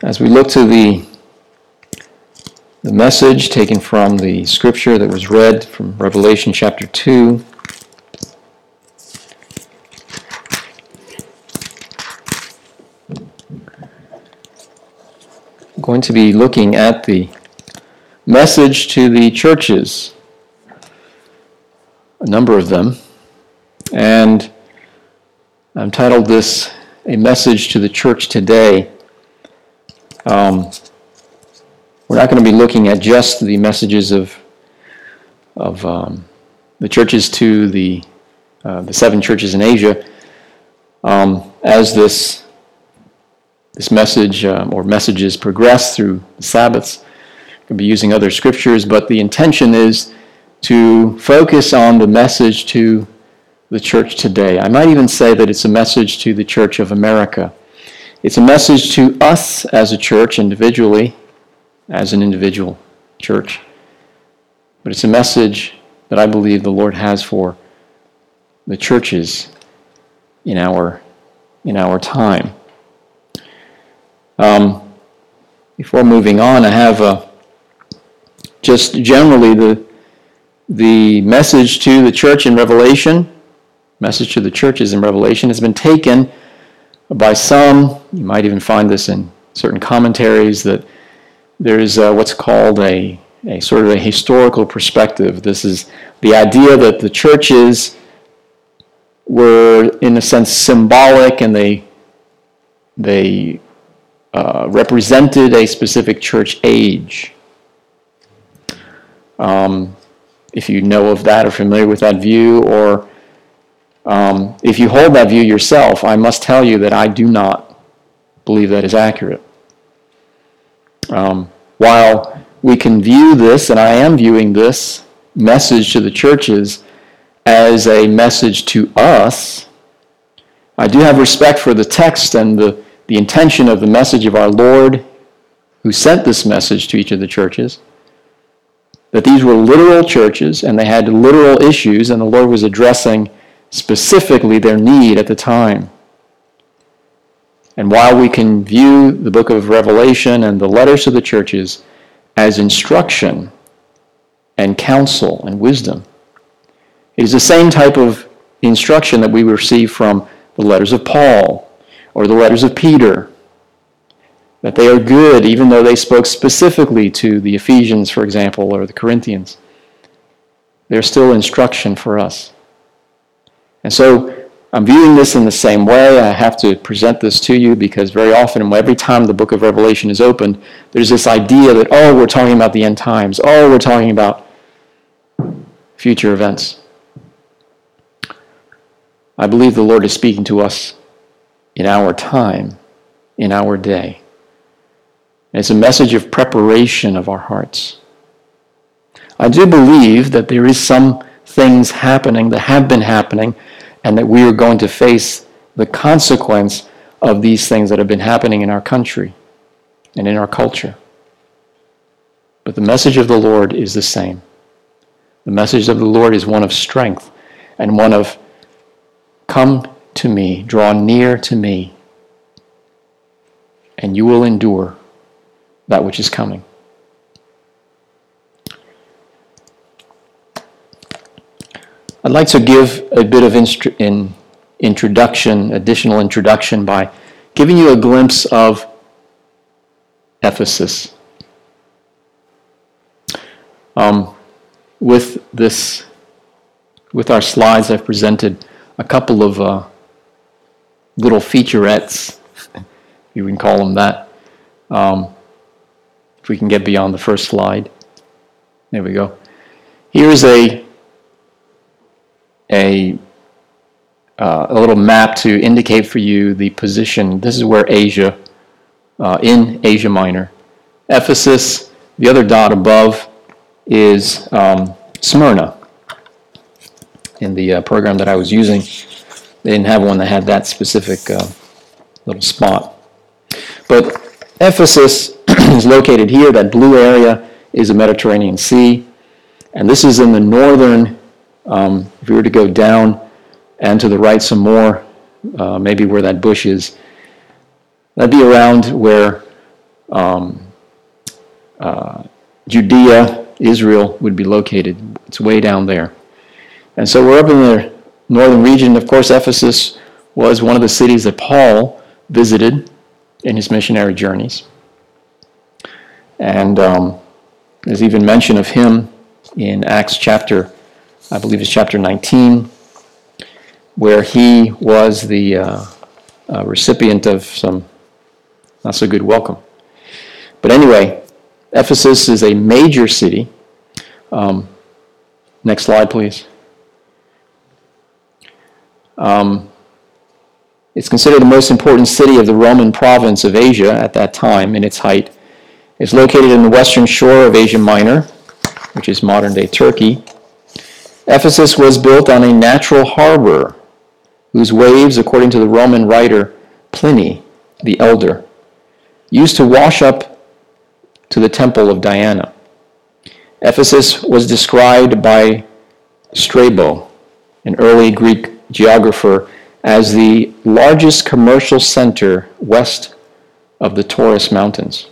As we look to the message taken from the scripture that was read from Revelation chapter 2, I'm going to be looking at the message to the churches, a number of them, and I've titled this, A Message to the Church Today. We're not going to be looking at just the messages of the churches to the 7 churches in Asia. As this message or messages progress through the Sabbaths, we'll be using other scriptures, but the intention is to focus on the message to the church today. I might even say that it's a message to the Church of America. It's a message to us as a church individually, as an individual church. But it's a message that I believe the Lord has for the churches in our time. Before moving on, I have just generally the message to the church in Revelation, message to the churches in Revelation has been taken by some. You might even find this in certain commentaries, that there is what's called a sort of a historical perspective. This is the idea that the churches were, in a sense, symbolic, and they represented a specific church age. If you know of that or familiar with that view, or if you hold that view yourself, I must tell you that I do not believe that is accurate. While we can view this, and I am viewing this message to the churches as a message to us, I do have respect for the text and the intention of the message of our Lord, who sent this message to each of the churches, that these were literal churches and they had literal issues, and the Lord was addressing specifically their need at the time. And while we can view the book of Revelation and the letters to the churches as instruction and counsel and wisdom, it is the same type of instruction that we receive from the letters of Paul or the letters of Peter, that they are good even though they spoke specifically to the Ephesians, for example, or the Corinthians. They're still instruction for us. And so I'm viewing this in the same way. I have to present this to you because very often, every time the book of Revelation is opened, there's this idea that, we're talking about the end times. We're talking about future events. I believe the Lord is speaking to us in our time, in our day. And it's a message of preparation of our hearts. I do believe that there is some things happening that have been happening, and that we are going to face the consequence of these things that have been happening in our country and in our culture. But the message of the Lord is the same. The message of the Lord is one of strength and one of, come to me, draw near to me, and you will endure that which is coming. I'd like to give a bit of additional introduction by giving you a glimpse of Ephesus. With our slides, I've presented a couple of little featurettes, if you can call them that. If we can get beyond the first slide. There we go. Here's a little map to indicate for you the position. This is where Asia, in Asia Minor. Ephesus, the other dot above, is Smyrna. In the program that I was using, they didn't have one that had that specific little spot. But Ephesus is located here. That blue area is the Mediterranean Sea. And this is in the northern, if we were to go down and to the right some more, maybe where that bush is, that'd be around where Judea, Israel would be located. It's way down there. And so we're up in the northern region. Of course, Ephesus was one of the cities that Paul visited in his missionary journeys. And there's even mention of him in Acts chapter, I believe it's chapter 19, where he was the recipient of some not so good welcome. But anyway, Ephesus is a major city. Next slide, please. It's considered the most important city of the Roman province of Asia at that time in its height. It's located in the western shore of Asia Minor, which is modern-day Turkey. Ephesus was built on a natural harbor whose waves, according to the Roman writer Pliny the Elder, used to wash up to the temple of Diana. Ephesus was described by Strabo, an early Greek geographer, as the largest commercial center west of the Taurus Mountains.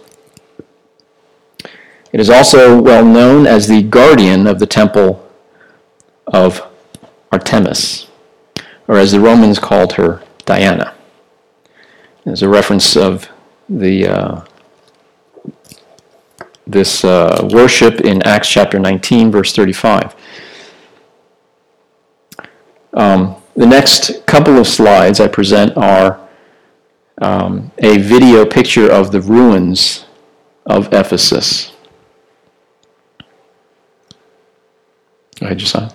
It is also well known as the guardian of the temple of Artemis, or as the Romans called her, Diana. There's a reference of this worship in Acts chapter 19, verse 35. The next couple of slides I present are a video picture of the ruins of Ephesus. Go ahead, Josiah.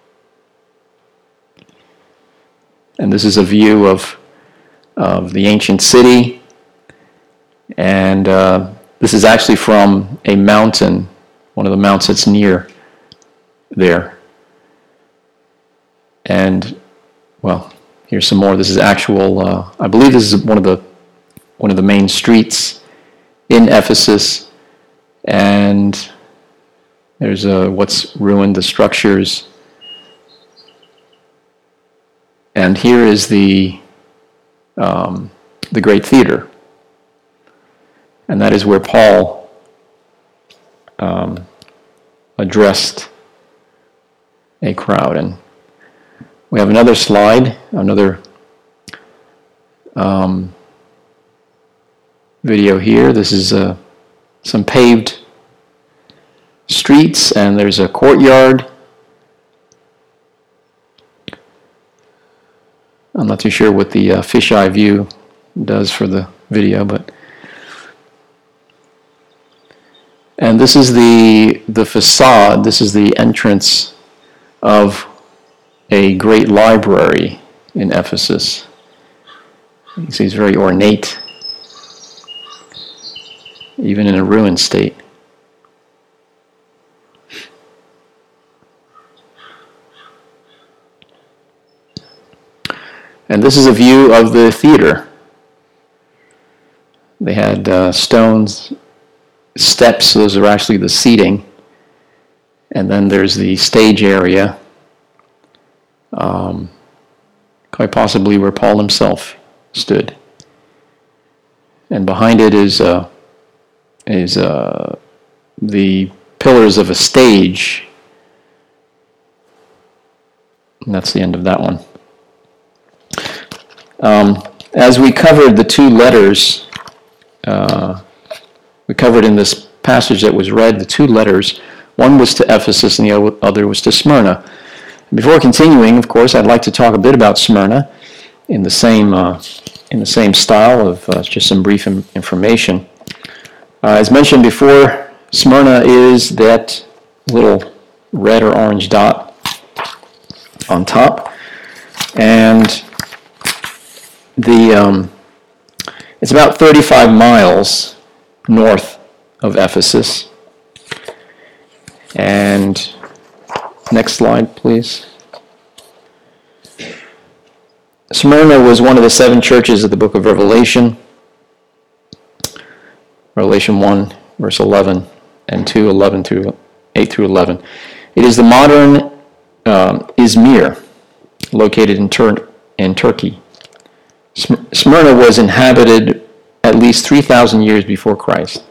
And this is a view of the ancient city. And this is actually from a mountain, one of the mountains that's near there. And, well, here's some more. This is actual, I believe this is one of the main streets in Ephesus. And there's what's ruined, the structures. And here is the Great Theater. And that is where Paul addressed a crowd. And we have another slide, another video here. This is some paved streets, and there's a courtyard. I'm not too sure what the fisheye view does for the video, but... And this is the facade, this is the entrance of a great library in Ephesus. You can see it's very ornate, even in a ruined state. And this is a view of the theater. They had stones, steps, those are actually the seating. And then there's the stage area, quite possibly where Paul himself stood. And behind it is the pillars of a stage. And that's the end of that one. As we covered the two letters, we covered in this passage that was read, the two letters. One was to Ephesus and the other was to Smyrna. Before continuing, of course, I'd like to talk a bit about Smyrna in the same style of just some brief information. As mentioned before, Smyrna is that little red or orange dot on top, and it's about 35 miles north of Ephesus. And next slide, please. Smyrna was one of the 7 churches of the book of Revelation. Revelation 1, verse 11, and 2, 11 through 8 through 11. It is the modern Izmir, located in Turkey. Smyrna was inhabited at least 3,000 years before Christ.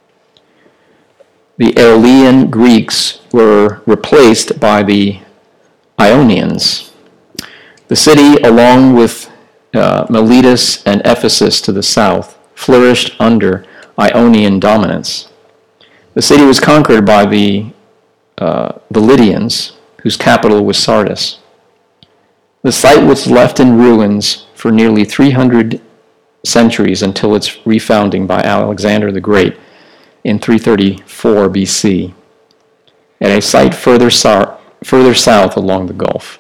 The Aeolian Greeks were replaced by the Ionians. The city, along with Miletus and Ephesus to the south, flourished under Ionian dominance. The city was conquered by the Lydians, whose capital was Sardis. The site was left in ruins for nearly 300 centuries until its refounding by Alexander the Great in 334 BC, at a site further south along the Gulf.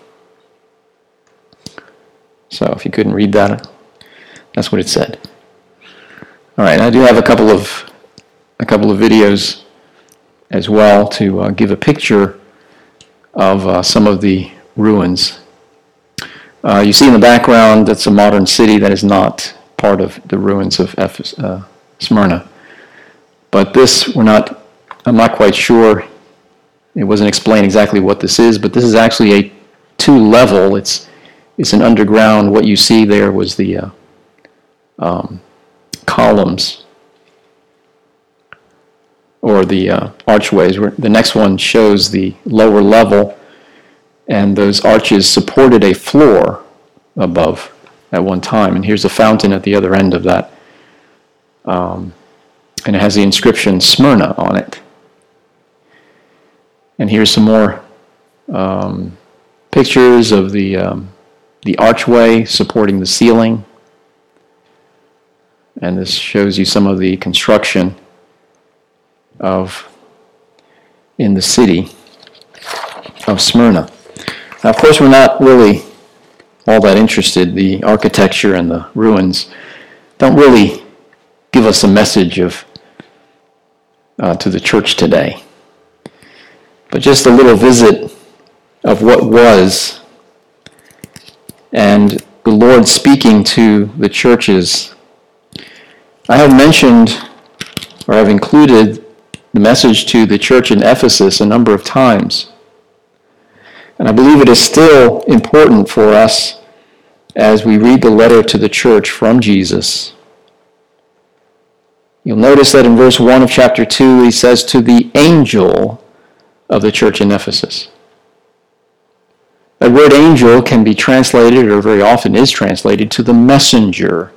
So if you couldn't read that, that's what it said. All right, I do have a couple of videos as well to give a picture of some of the ruins. You see in the background, that's a modern city that is not part of the ruins of Smyrna. But this, I'm not quite sure. It wasn't explained exactly what this is, but this is actually a two-level. It's an underground. What you see there was the columns or the archways. The next one shows the lower level, and those arches supported a floor above at one time. And here's a fountain at the other end of that. And it has the inscription Smyrna on it. And here's some more pictures of the archway supporting the ceiling. And this shows you some of the construction in the city of Smyrna. Now, of course, we're not really all that interested. The architecture and the ruins don't really give us a message to the church today. But just a little visit of what was, and the Lord speaking to the churches. I have mentioned, or I've included, the message to the church in Ephesus a number of times. And I believe it is still important for us as we read the letter to the church from Jesus. You'll notice that in verse 1 of chapter 2, he says, to the angel of the church in Ephesus. That word angel can be translated, or very often is translated, to the messenger.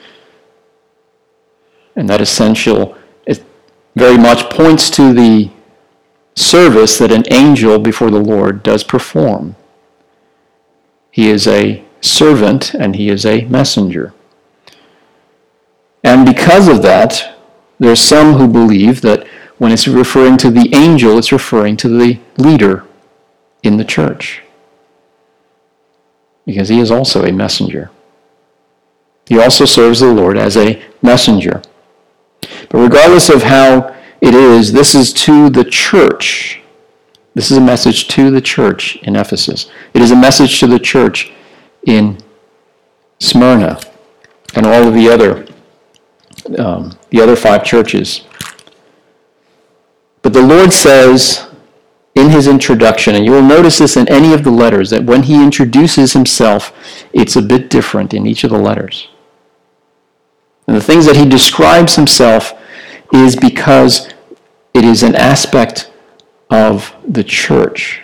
And that essential, it very much points to the service that an angel before the Lord does perform. He is a servant and he is a messenger. And because of that, there are some who believe that when it's referring to the angel, it's referring to the leader in the church. Because he is also a messenger. He also serves the Lord as a messenger. But regardless of how it is, this is to the church. This is a message to the church in Ephesus. It is a message to the church in Smyrna and all of the other 5 churches. But the Lord says in his introduction, and you will notice this in any of the letters, that when he introduces himself, it's a bit different in each of the letters. And the things that he describes himself is because it is an aspect of the church.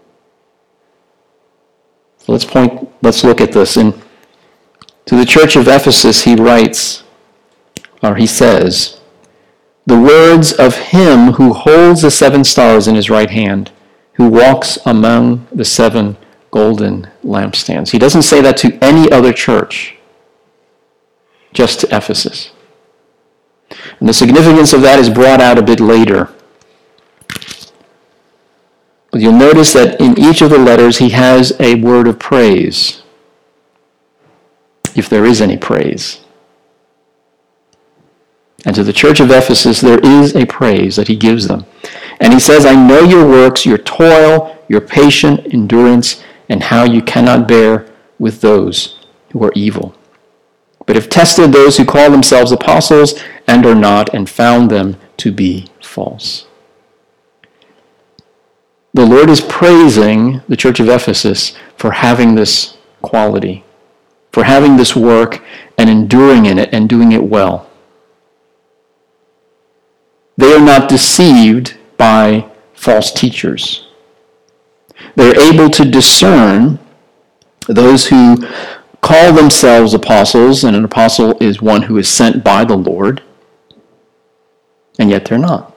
So let's look at this. And to the church of Ephesus, he writes, or he says, the words of him who holds the 7 stars in his right hand, who walks among the 7 golden lampstands. He doesn't say that to any other church, just to Ephesus. And the significance of that is brought out a bit later. But you'll notice that in each of the letters he has a word of praise, if there is any praise. And to the church of Ephesus, there is a praise that he gives them. And he says, I know your works, your toil, your patient endurance, and how you cannot bear with those who are evil. But have tested those who call themselves apostles and are not, and found them to be false. The Lord is praising the church of Ephesus for having this quality, for having this work and enduring in it and doing it well. They are not deceived by false teachers. They're able to discern those who call themselves apostles, and an apostle is one who is sent by the Lord, and yet they're not.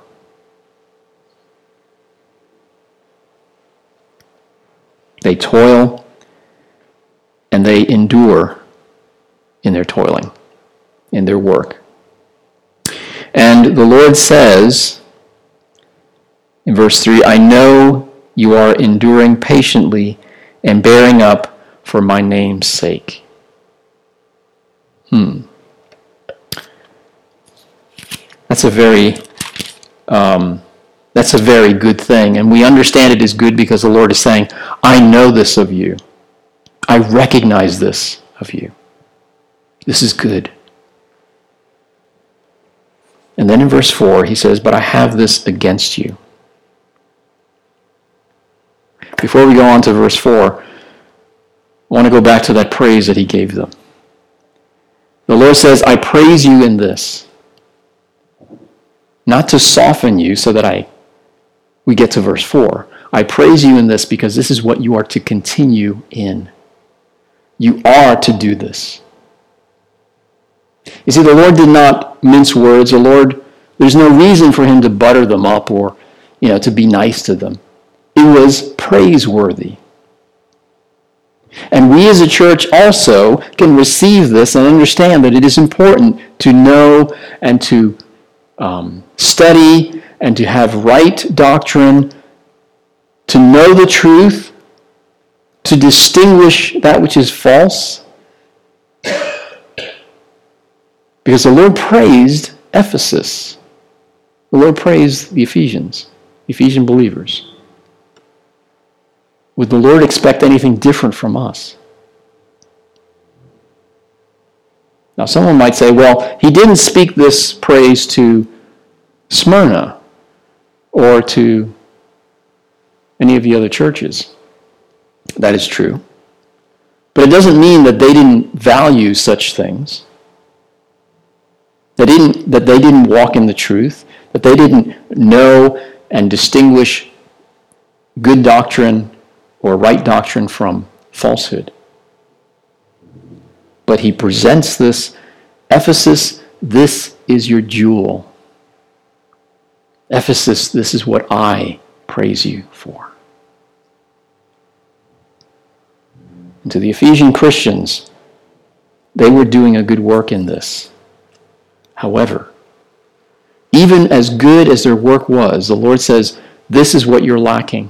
They toil and they endure in their toiling, in their work. And the Lord says in verse 3, I know you are enduring patiently and bearing up for my name's sake. That's a very good thing. And we understand it is good because the Lord is saying, I know this of you. I recognize this of you. This is good. And then in verse 4, he says, but I have this against you. Before we go on to verse 4, I want to go back to that praise that he gave them. The Lord says, I praise you in this, not to soften you so that we get to verse 4. I praise you in this because this is what you are to continue in. You are to do this. You see, the Lord did not mince words. The Lord, there's no reason for him to butter them up or, to be nice to them. It was praiseworthy. And we as a church also can receive this and understand that it is important to know and to study and to have right doctrine, to know the truth, to distinguish that which is false. Because the Lord praised Ephesus. The Lord praised the Ephesian believers. Would the Lord expect anything different from us? Now, someone might say, well, he didn't speak this praise to Smyrna or to any of the other churches. That is true. But it doesn't mean that they didn't value such things. That they didn't walk in the truth, that they didn't know and distinguish good doctrine or right doctrine from falsehood. But he presents this, Ephesus, this is your jewel. Ephesus, this is what I praise you for. And to the Ephesian Christians, they were doing a good work in this. However, even as good as their work was, the Lord says, this is what you're lacking.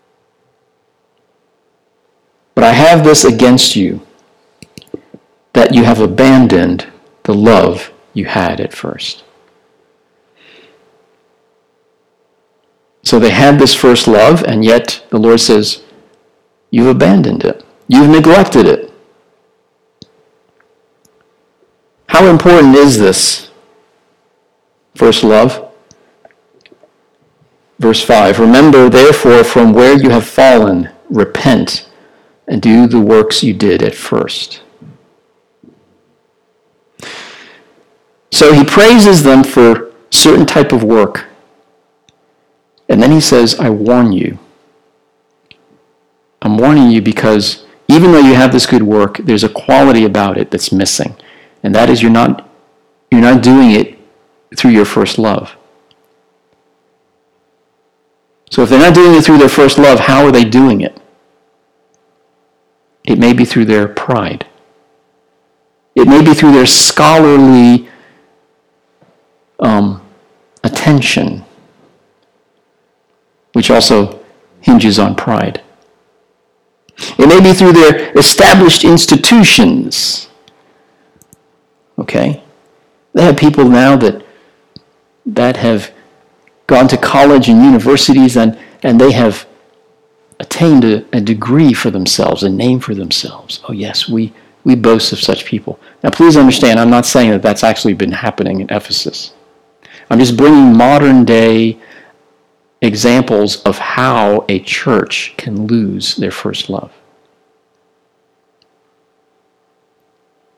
But I have this against you, that you have abandoned the love you had at first. So they had this first love, and yet the Lord says, you've abandoned it. You've neglected it. How important is this first love? Verse 5, remember therefore from where you have fallen, repent, and do the works you did at first. So he praises them for certain type of work. And then he says, I warn you. I'm warning you because even though you have this good work, there's a quality about it that's missing. And that is you're not doing it through your first love. So if they're not doing it through their first love, how are they doing it? It may be through their pride. It may be through their scholarly attention, which also hinges on pride. It may be through their established institutions. Okay? They have people now that have gone to college and universities and they have attained a degree for themselves, a name for themselves. Oh yes, we boast of such people. Now please understand, I'm not saying that that's actually been happening in Ephesus. I'm just bringing modern day examples of how a church can lose their first love.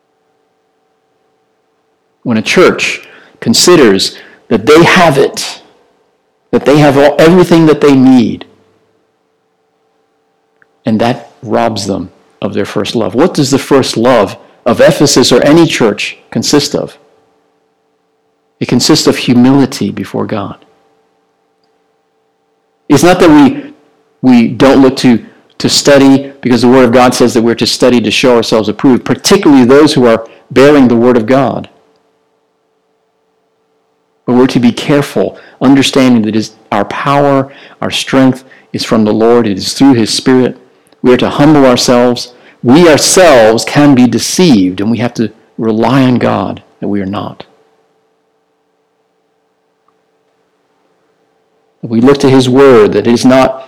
When a church considers that they have it, that they have everything that they need. And that robs them of their first love. What does the first love of Ephesus or any church consist of? It consists of humility before God. It's not that we don't look to study because the Word of God says that we're to study to show ourselves approved, particularly those who are bearing the Word of God. But we're to be careful, understanding that our power, our strength is from the Lord. It is through His Spirit. We are to humble ourselves. We ourselves can be deceived, and we have to rely on God that we are not. We look to His Word, that it is not,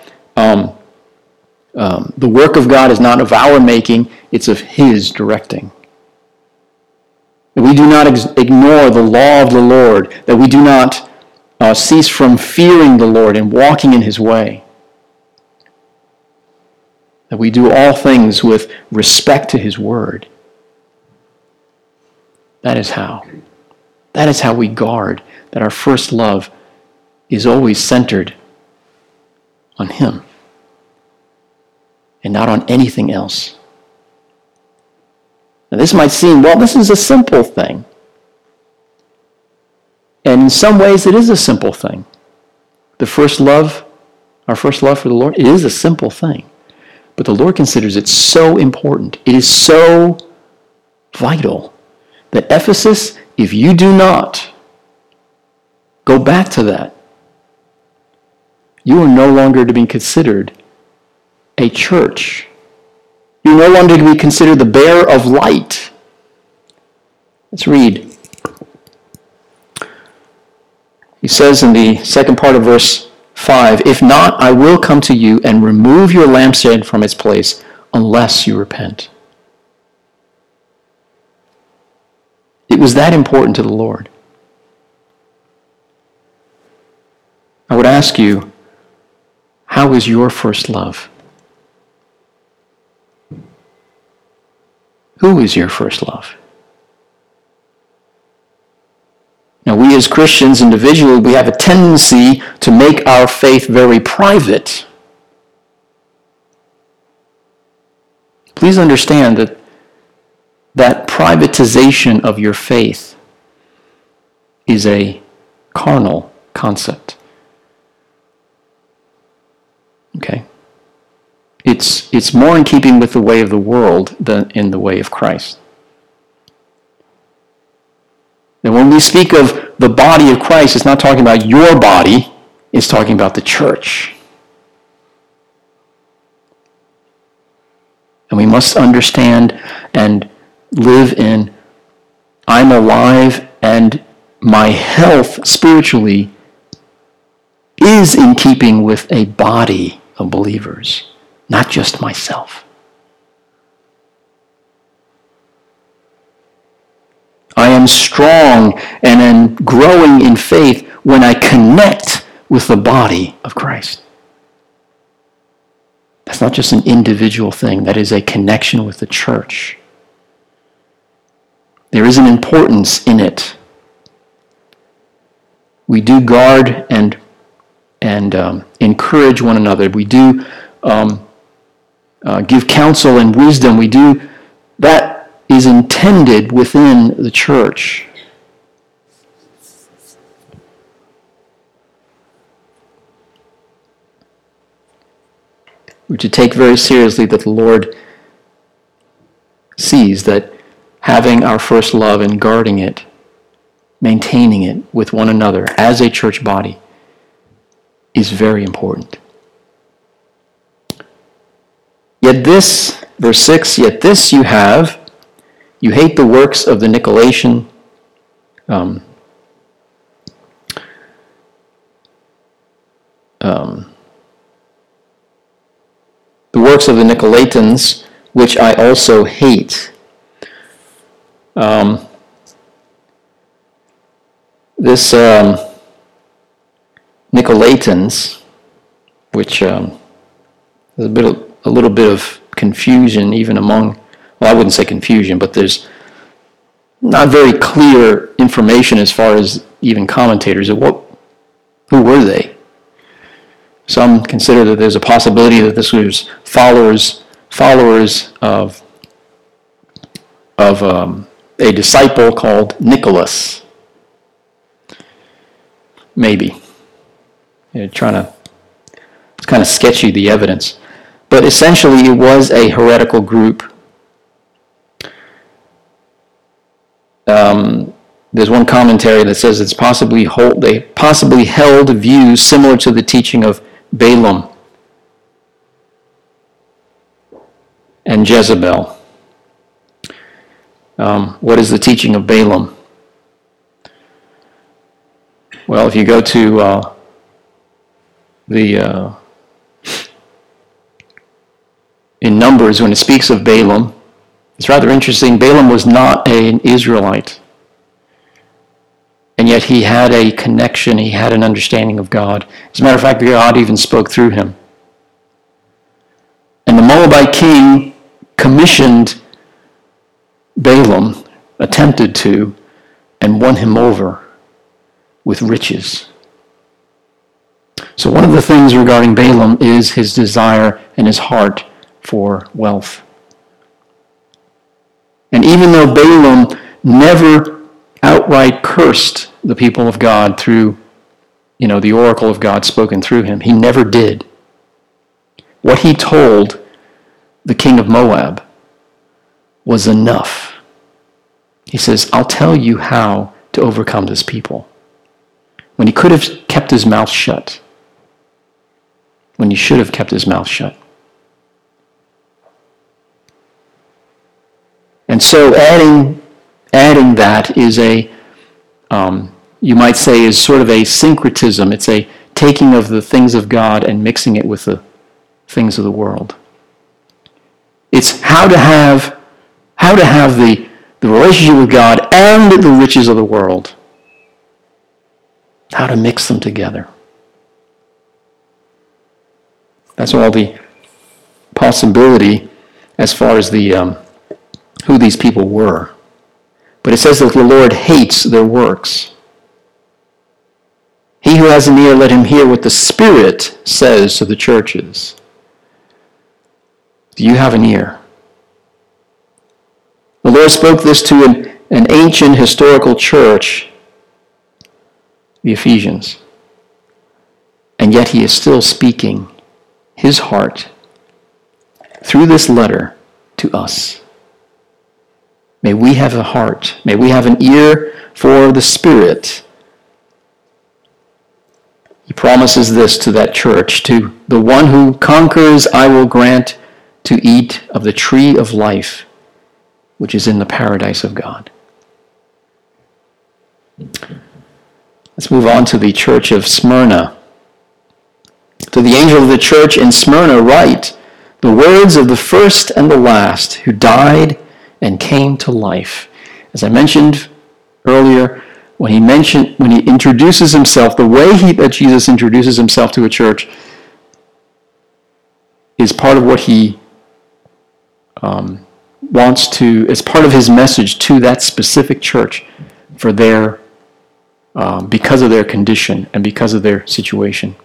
the work of God is not of our making, it's of His directing. That we do not ignore the law of the Lord, that we do not cease from fearing the Lord and walking in His way. That we do all things with respect to His Word. That is how. That is how we guard that our first love is always centered on Him and not on anything else. Now this might seem, well, this is a simple thing. And in some ways it is a simple thing. The first love, our first love for the Lord, it is a simple thing. But the Lord considers it so important. It is so vital that Ephesus, if you do not go back to that, you are no longer to be considered a church. You're no longer to be considered the bearer of light. Let's read. He says in the second part of verse 5, "If not, I will come to you and remove your lampstand from its place unless you repent." It was that important to the Lord. I would ask you, how is your first love? Who is your first love? Now, we as Christians individually, we have a tendency to make our faith very private. Please understand that privatization of your faith is a carnal concept. Okay? It's more in keeping with the way of the world than in the way of Christ. And when we speak of the body of Christ, it's not talking about your body, it's talking about the church. And we must understand and live in, I'm alive and my health spiritually is in keeping with a body of believers, not just myself. I am strong and am growing in faith when I connect with the body of Christ. That's not just an individual thing. That is a connection with the church. There is an importance in it. We do guard and encourage one another. We do give counsel and wisdom. We do that. Is intended within the church. We're to take very seriously that the Lord sees that having our first love and guarding it, maintaining it with one another as a church body is very important. Yet this, verse 6, yet this you have, you hate the works of the Nicolaitans, the works of the Nicolaitans, which I also hate. This Nicolaitans, which there's a little bit of confusion even among. Well, I wouldn't say confusion, but there's not very clear information as far as even commentators of who were they? Some consider that there's a possibility that this was followers of a disciple called Nicholas. Maybe. It's kind of sketchy, the evidence. But essentially, it was a heretical group. There's one commentary that says they possibly held views similar to the teaching of Balaam and Jezebel. What is the teaching of Balaam? Well, if you go to in Numbers, when it speaks of Balaam, it's rather interesting. Balaam was not an Israelite. And yet he had a connection, he had an understanding of God. As a matter of fact, God even spoke through him. And the Moabite king commissioned Balaam, attempted to, and won him over with riches. So one of the things regarding Balaam is his desire and his heart for wealth. And even though Balaam never outright cursed the people of God through, the oracle of God spoken through him, he never did. What he told the king of Moab was enough. He says, I'll tell you how to overcome this people. When he could have kept his mouth shut. When he should have kept his mouth shut. And so adding that is you might say, is sort of a syncretism. It's a taking of the things of God and mixing it with the things of the world. It's how to have the relationship with God and the riches of the world. How to mix them together. That's all the possibility as far as the who these people were. But it says that the Lord hates their works. He who has an ear, let him hear what the Spirit says to the churches. Do you have an ear? The Lord spoke this to an ancient historical church, the Ephesians. And yet he is still speaking his heart through this letter to us. May we have a heart, may we have an ear for the Spirit. He promises this to that church, to the one who conquers, I will grant to eat of the tree of life, which is in the paradise of God. Let's move on to the church of Smyrna. To the angel of the church in Smyrna write, the words of the first and the last who died and came to life. As I mentioned earlier, when he introduces himself, the way that Jesus introduces himself to a church is part of what he wants to, as part of his message to that specific church for their, because of their condition and because of their situation.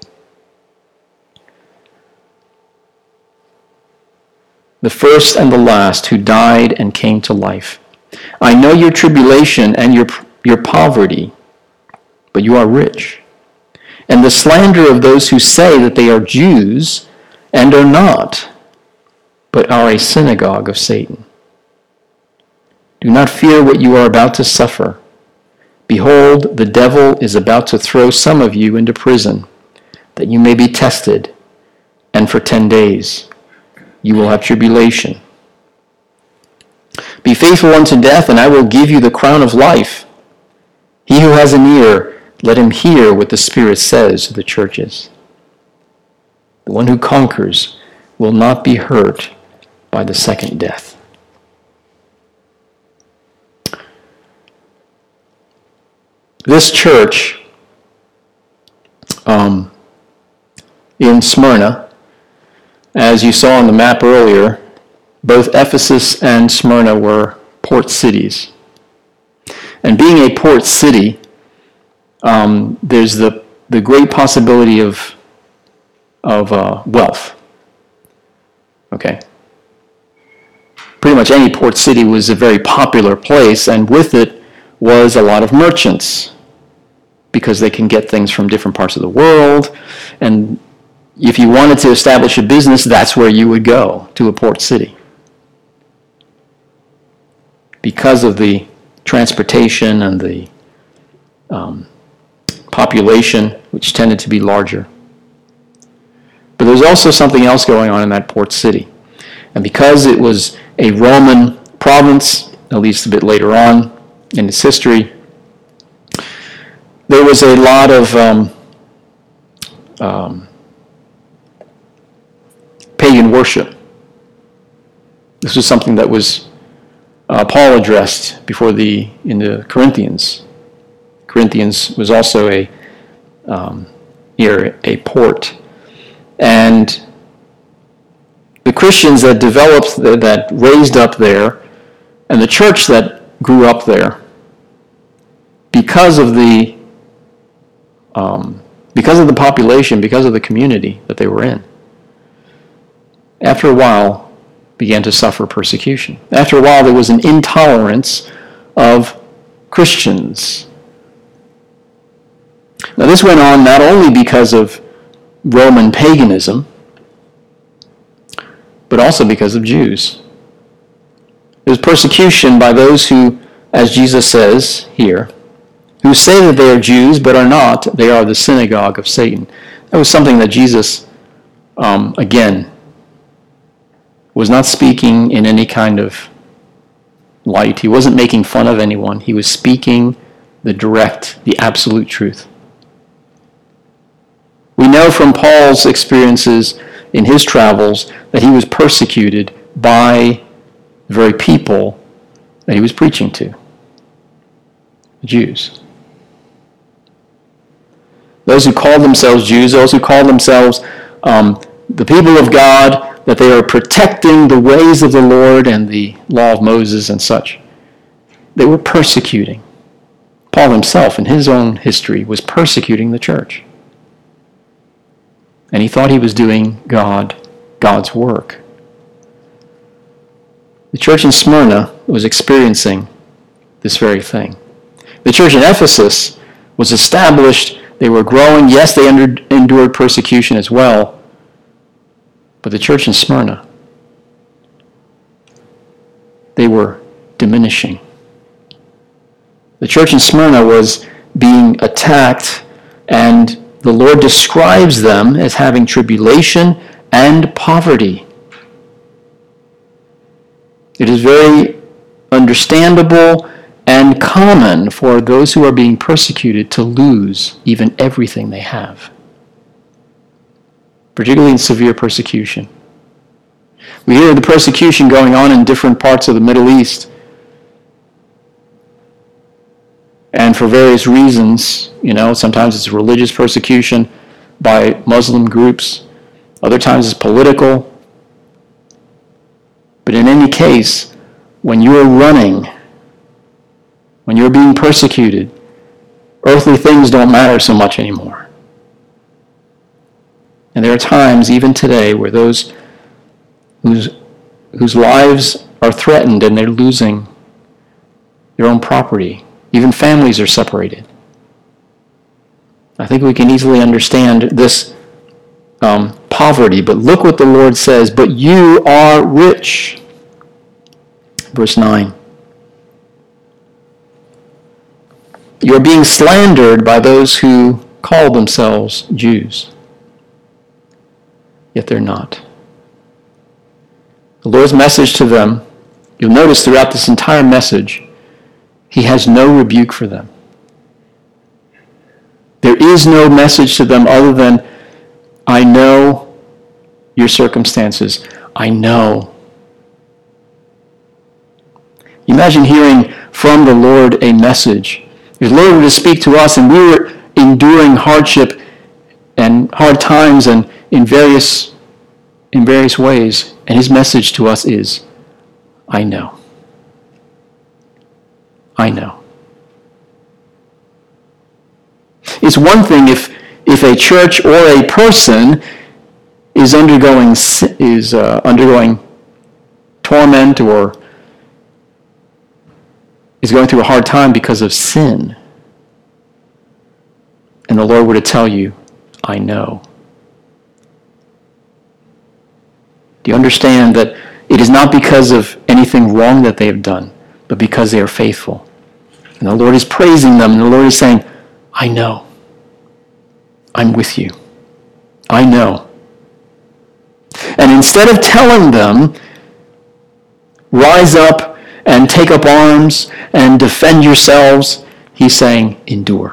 The first and the last who died and came to life. I know your tribulation and your poverty, but you are rich. And the slander of those who say that they are Jews and are not, but are a synagogue of Satan. Do not fear what you are about to suffer. Behold, the devil is about to throw some of you into prison, that you may be tested, and for 10 days you will have tribulation. Be faithful unto death, and I will give you the crown of life. He who has an ear, let him hear what the Spirit says to the churches. The one who conquers will not be hurt by the second death. This church in Smyrna, as you saw on the map earlier, both Ephesus and Smyrna were port cities. And being a port city, there's the great possibility of wealth. Okay? Pretty much any port city was a very popular place, and with it was a lot of merchants, because they can get things from different parts of the world, and if you wanted to establish a business, that's where you would go, to a port city, because of the transportation and the population, which tended to be larger. But there's also something else going on in that port city. And because it was a Roman province, at least a bit later on in its history, there was a lot of pagan worship. This was something that was Paul addressed in the Corinthians. Corinthians was also near a port. And the Christians that developed, that raised up there, and the church that grew up there, because of the population, because of the community that they were in, after a while began to suffer persecution. After a while, there was an intolerance of Christians. Now, this went on not only because of Roman paganism, but also because of Jews. There was persecution by those who, as Jesus says here, who say that they are Jews but are not. They are the synagogue of Satan. That was something that Jesus, again, was not speaking in any kind of light. He wasn't making fun of anyone. He was speaking the absolute truth. We know from Paul's experiences in his travels that he was persecuted by the very people that he was preaching to, the Jews. Those who called themselves Jews, those who called themselves the people of God, that they are protecting the ways of the Lord and the law of Moses and such, they were persecuting. Paul himself, in his own history, was persecuting the church. And he thought he was doing God's work. The church in Smyrna was experiencing this very thing. The church in Ephesus was established. They were growing. Yes, they endured persecution as well. But the church in Smyrna, they were diminishing. The church in Smyrna was being attacked, and the Lord describes them as having tribulation and poverty. It is very understandable and common for those who are being persecuted to lose even everything they have, particularly in severe persecution. We hear the persecution going on in different parts of the Middle East. And for various reasons, sometimes it's religious persecution by Muslim groups. Other times it's political. But in any case, when you're running, when you're being persecuted, earthly things don't matter so much anymore. And there are times, even today, where those whose lives are threatened and they're losing their own property. Even families are separated. I think we can easily understand this poverty, but look what the Lord says, but you are rich. Verse 9. You are being slandered by those who call themselves Jews, yet they're not. The Lord's message to them, you'll notice throughout this entire message, he has no rebuke for them. There is no message to them other than, I know your circumstances. I know. Imagine hearing from the Lord a message. If the Lord were to speak to us and we were enduring hardship and hard times and in various ways, and his message to us is, I know. I know. It's one thing if a church or a person is undergoing torment or is going through a hard time because of sin, and the Lord were to tell you, I know. Do you understand that it is not because of anything wrong that they have done, but because they are faithful? And the Lord is praising them, and the Lord is saying, I know. I'm with you. I know. And instead of telling them, rise up and take up arms and defend yourselves, he's saying, endure.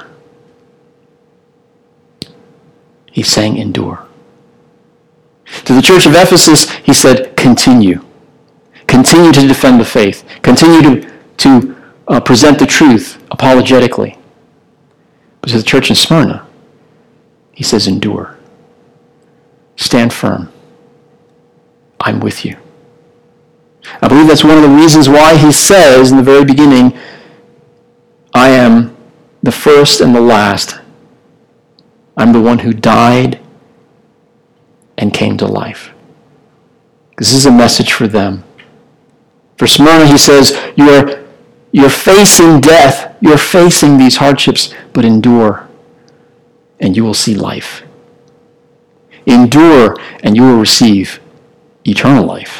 He's saying, endure. To the church of Ephesus, he said, continue. Continue to defend the faith. Continue to present the truth apologetically. But to the church in Smyrna, he says, endure. Stand firm. I'm with you. I believe that's one of the reasons why he says in the very beginning, I am the first and the last. I'm the one who died and came to life. This is a message for them. For Smyrna, he says, you're facing death. You're facing these hardships, but endure, and you will see life. Endure, and you will receive eternal life.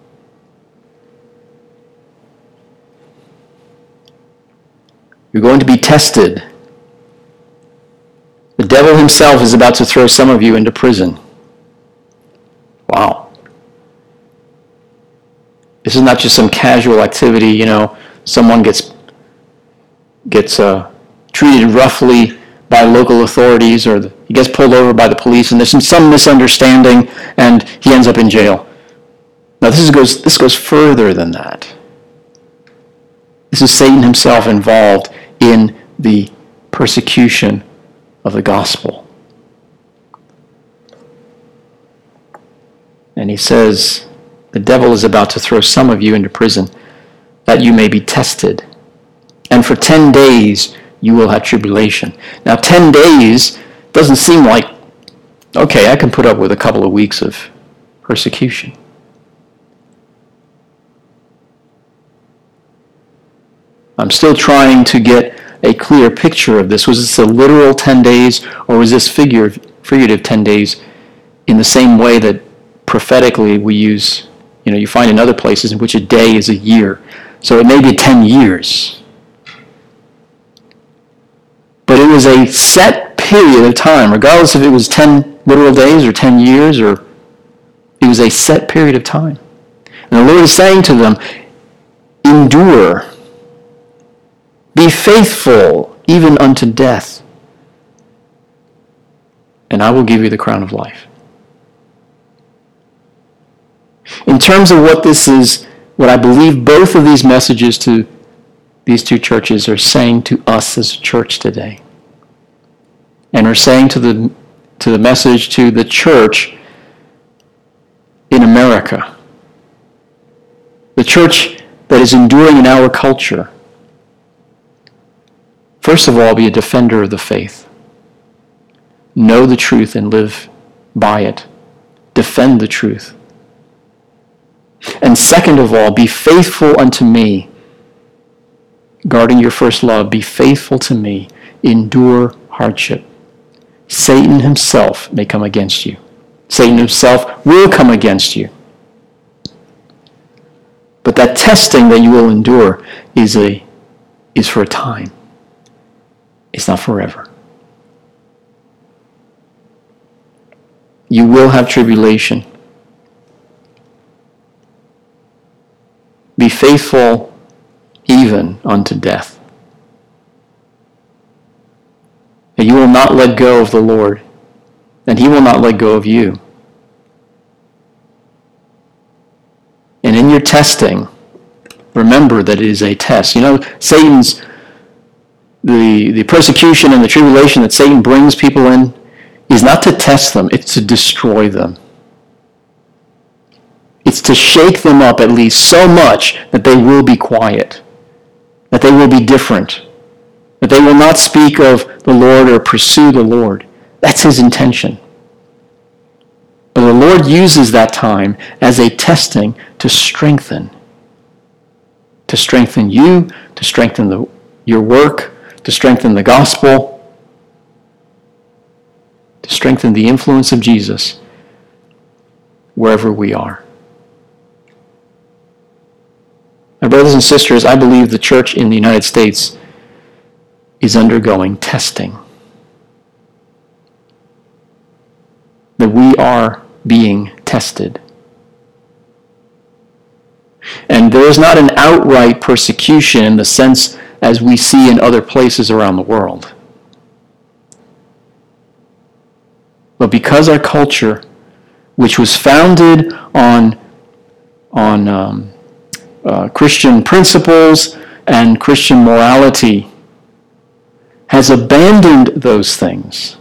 You're going to be tested. The devil himself is about to throw some of you into prison. Wow. This is not just some casual activity, someone gets treated roughly by local authorities, or he gets pulled over by the police, and there's some misunderstanding, and he ends up in jail. Now this goes further than that. This is Satan himself involved in the persecution of the gospel. And he says, the devil is about to throw some of you into prison, that you may be tested. And for 10 days you will have tribulation. Now 10 days doesn't seem like, okay, I can put up with a couple of weeks of persecution. I'm still trying to get a clear picture of this. Was this a literal 10 days, or was this figurative 10 days in the same way that prophetically we use, you find in other places in which a day is a year. So it may be 10 years. But it was a set period of time, regardless if it was 10 literal days or 10 years, or it was a set period of time. And the Lord is saying to them, endure. Be faithful even unto death, and I will give you the crown of life. In terms of what this is, what I believe both of these messages to these two churches are saying to us as a church today, and are saying to the message to the church in America, the church that is enduring in our culture. First of all, be a defender of the faith. Know the truth and live by it. Defend the truth. And second of all, be faithful unto me. Guarding your first love, be faithful to me. Endure hardship. Satan himself may come against you. Satan himself will come against you. But that testing that you will endure is for a time. It's not forever. You will have tribulation. Be faithful even unto death. And you will not let go of the Lord, and he will not let go of you. And in your testing, remember that it is a test. Satan's the persecution and the tribulation that Satan brings people in is not to test them, it's to destroy them. It's to shake them up at least so much that they will be quiet, that they will be different, that they will not speak of the Lord or pursue the Lord. That's his intention. But the Lord uses that time as a testing to strengthen you, to strengthen your work, to strengthen the gospel, to strengthen the influence of Jesus wherever we are. My brothers and sisters, I believe the church in the United States is undergoing testing. That we are being tested. And there is not an outright persecution in the sense as we see in other places around the world. But because our culture, which was founded on Christian principles and Christian morality, has abandoned those things.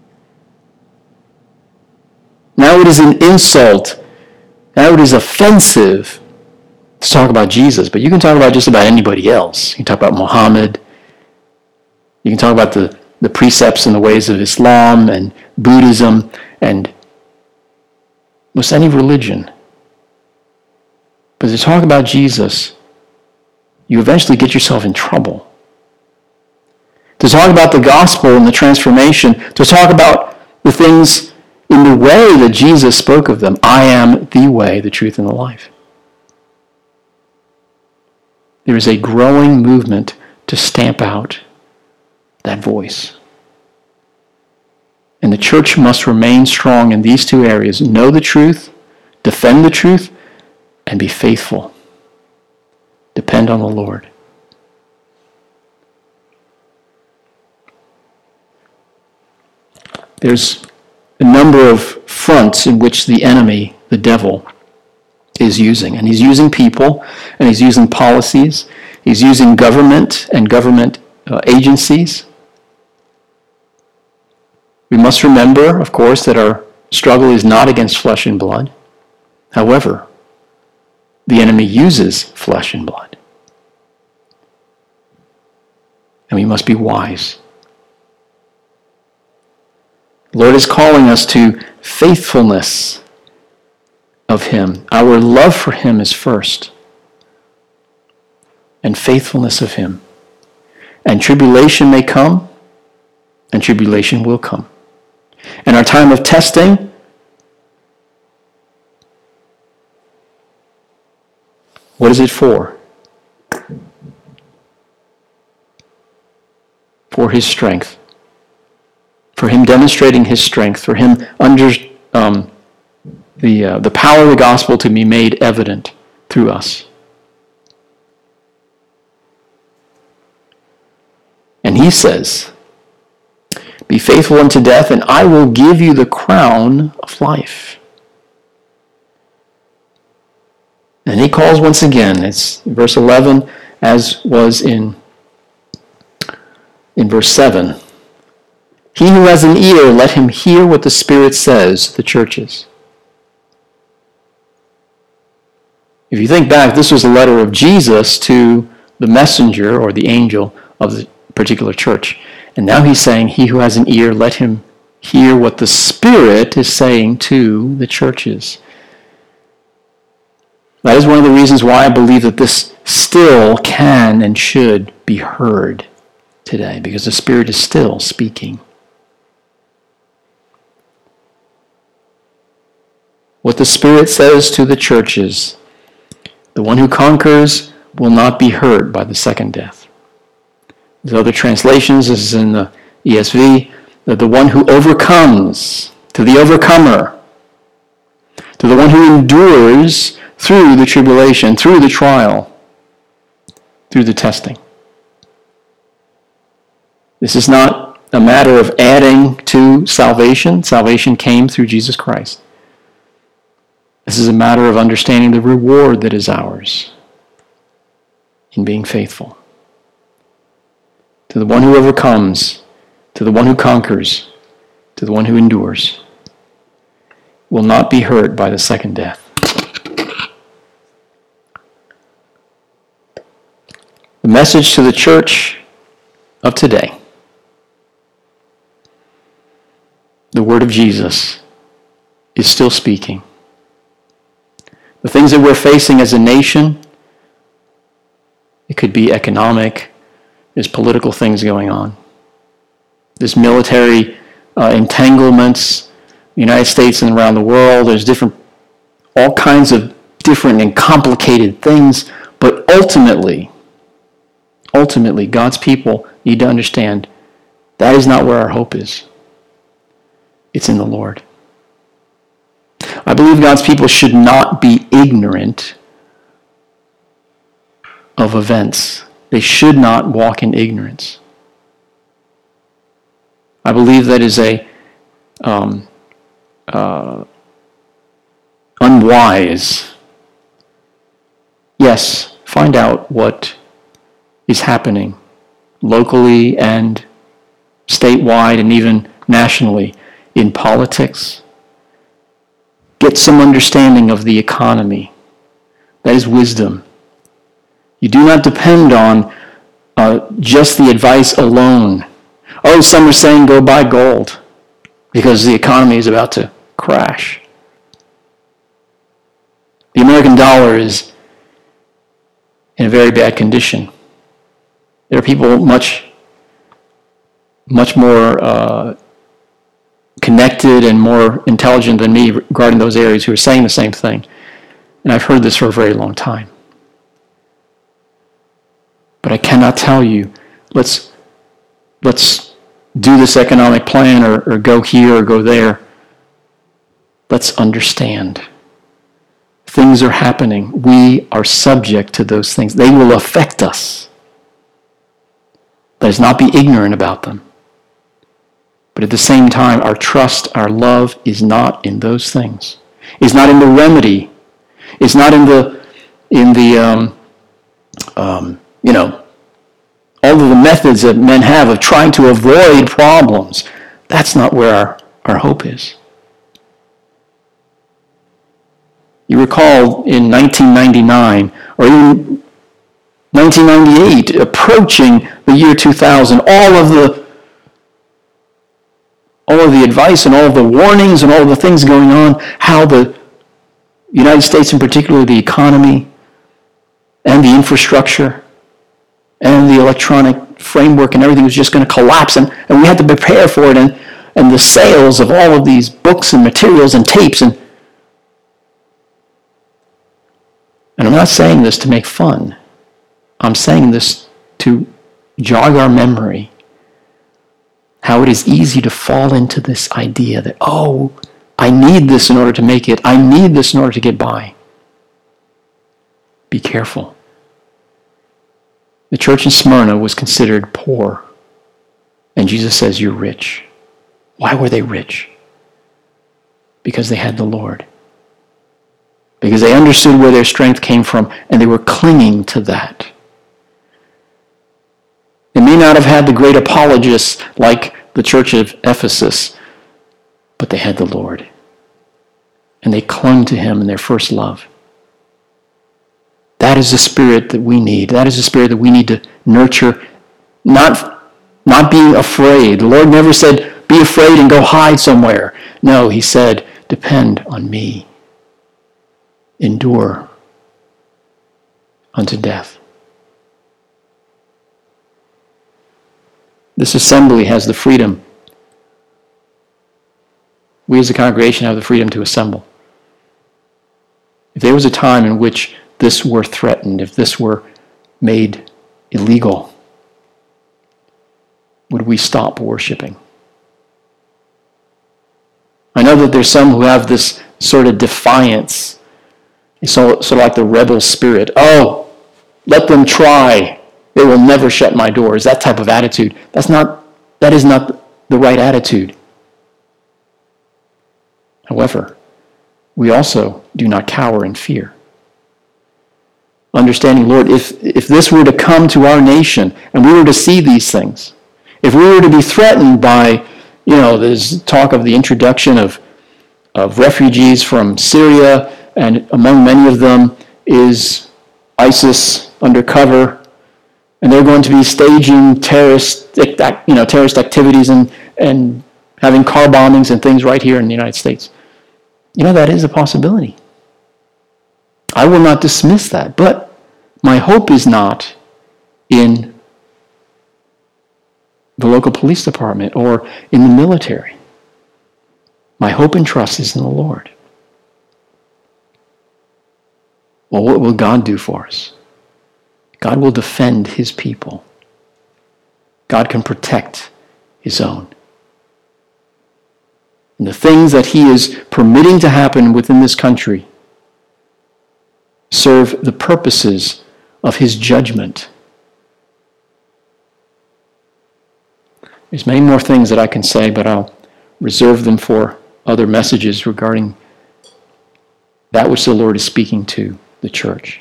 Now it is an insult. Now it is offensive to talk about Jesus, but you can talk about just about anybody else. You can talk about Muhammad. You can talk about the precepts and the ways of Islam and Buddhism and almost any religion. But to talk about Jesus, you eventually get yourself in trouble. To talk about the gospel and the transformation, to talk about the things in the way that Jesus spoke of them. I am the way, the truth, and the life. There is a growing movement to stamp out that voice. And the church must remain strong in these two areas. Know the truth, defend the truth, and be faithful. Depend on the Lord. There's a number of fronts in which the enemy, the devil, is using. And he's using people, and he's using policies. He's using government and government agencies. We must remember, of course, that our struggle is not against flesh and blood. However, the enemy uses flesh and blood. And we must be wise. The Lord is calling us to faithfulness of Him. Our love for Him is first. And faithfulness of Him. And tribulation may come, and tribulation will come. And our time of testing, what is it for? For His strength. For Him demonstrating His strength. For Him under the power of the gospel to be made evident through us. And He says, be faithful unto death, and I will give you the crown of life. And He calls once again, it's verse 11, as was in verse 7. He who has an ear, let him hear what the Spirit says to the churches. If you think back, this was a letter of Jesus to the messenger or the angel of the particular church. And now He's saying, he who has an ear, let him hear what the Spirit is saying to the churches. That is one of the reasons why I believe that this still can and should be heard today, because the Spirit is still speaking. What the Spirit says to the churches, the one who conquers will not be hurt by the second death. There's other translations, this is in the ESV, that the one who overcomes, to the overcomer, to the one who endures through the tribulation, through the trial, through the testing. This is not a matter of adding to salvation. Salvation came through Jesus Christ. This is a matter of understanding the reward that is ours in being faithful. To the one who overcomes, to the one who conquers, to the one who endures, will not be hurt by the second death. The message to the church of today, the word of Jesus, is still speaking. The things that we're facing as a nation, it could be economic, there's political things going on. There's military entanglements, the United States and around the world. There's all kinds of different and complicated things. But ultimately, God's people need to understand that is not where our hope is. It's in the Lord. I believe God's people should not be ignorant of events. They should not walk in ignorance. I believe that is unwise. Yes, find out what is happening locally and statewide and even nationally in politics. Get some understanding of the economy. That is wisdom. You do not depend on just the advice alone. Oh, some are saying go buy gold because the economy is about to crash. The American dollar is in a very bad condition. There are people much more connected and more intelligent than me regarding those areas who are saying the same thing. And I've heard this for a very long time. But I cannot tell you, let's do this economic plan or go here or go there. Let's understand. Things are happening. We are subject to those things. They will affect us. Let us not be ignorant about them. But at the same time, our trust, our love is not in those things. It's not in the remedy. It's not in all of the methods that men have of trying to avoid problems. That's not where our hope is. You recall in 1999 or even 1998, approaching the year 2000, all of the advice and all of the warnings and all of the things going on, how the United States, in particular, the economy and the infrastructure and the electronic framework and everything was just going to collapse, and we had to prepare for it, and the sales of all of these books and materials and tapes. And I'm not saying this to make fun. I'm saying this to jog our memory. How it is easy to fall into this idea that, oh, I need this in order to make it. I need this in order to get by. Be careful. The church in Smyrna was considered poor. And Jesus says, you're rich. Why were they rich? Because they had the Lord. Because they understood where their strength came from, and they were clinging to that. They may not have had the great apologists like the church of Ephesus, but they had the Lord. And they clung to him in their first love. That is the spirit that we need. That is the spirit that we need to nurture, not being afraid. The Lord never said, be afraid and go hide somewhere. No, he said, depend on me. Endure unto death. This assembly has the freedom. We as a congregation have the freedom to assemble. If there was a time in which this were threatened, if this were made illegal, would we stop worshiping? I know that there's some who have this sort of defiance. It's sort of like the rebel spirit. Oh, let them try. They will never shut my doors. That type of attitude. That is not the right attitude. However, we also do not cower in fear. Understanding, Lord, if this were to come to our nation and we were to see these things, if we were to be threatened by, there's talk of the introduction of refugees from Syria, and among many of them is ISIS undercover, and they're going to be staging terrorist activities and having car bombings and things right here in the United States. That is a possibility. I will not dismiss that, but my hope is not in the local police department or in the military. My hope and trust is in the Lord. Well, what will God do for us? God will defend his people. God can protect his own. And the things that he is permitting to happen within this country serve the purposes of his judgment. There's many more things that I can say, but I'll reserve them for other messages regarding that which the Lord is speaking to the church.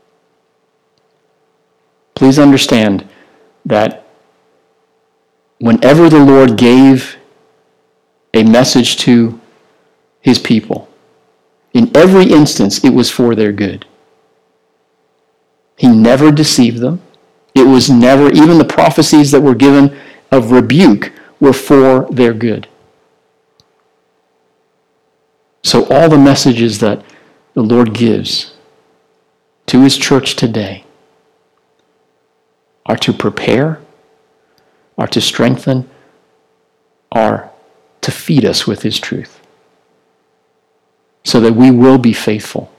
Please understand that whenever the Lord gave a message to his people, in every instance it was for their good. He never deceived them. It was never, even the prophecies that were given of rebuke were for their good. So all the messages that the Lord gives to his church today are to prepare, are to strengthen, are to feed us with his truth, so that we will be faithful